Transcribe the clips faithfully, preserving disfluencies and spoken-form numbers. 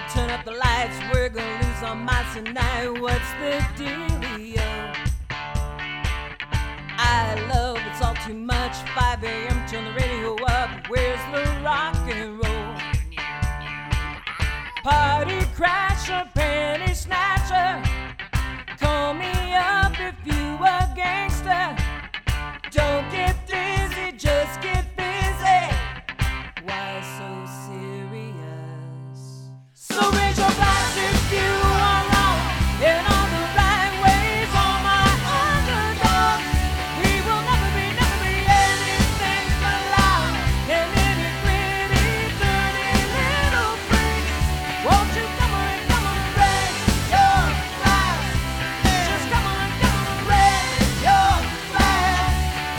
Turn up the lights, we're gonna lose our minds tonight. What's the dealio? I love it's all too much. five a.m. turn the radio up. Where's the rock and roll? Party crasher, penny snatcher. Call me up if you a gangster. Don't get dizzy, just get busy. Why so serious? So raise your glass if you are wrong and on the right ways. All my underdogs, we will never be, never be anything but loud and any pretty, dirty little freaks. Won't you come on, come on, raise your glass? Just come on, come on, raise your glass.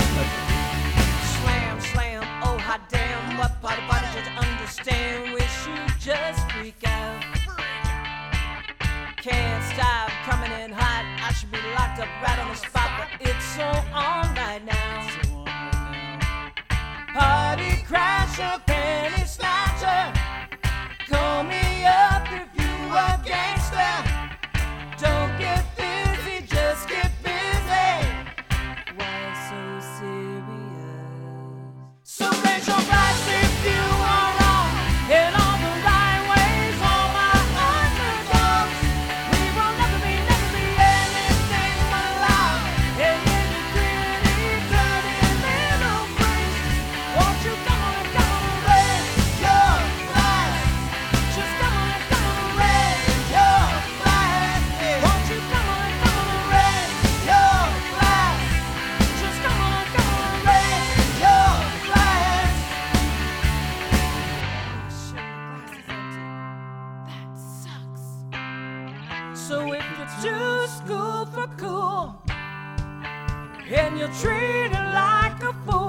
Slam, slam, oh hot damn, what party, party, just understand. Wish you just freak out. Can't stop coming in hot. I should be locked up right on the spot, but it's so on right now. Party crasher, penny snatcher. Call me up if you a gangster. Don't get busy, just get busy. Why so serious? So raise your glass if you are wrong and all the right ways. All my underdogs, we will never be, never be anything but loud and any pretty, dirty little freaks. Won't you come on, come on, raise your glass? Just come on, come on, raise your glass. Won't you come on, come on, raise your glass? Just come on, come on, raise your glass. Shit, my glass is empty. That sucks. So if you're too school for cool and you're treated like a fool,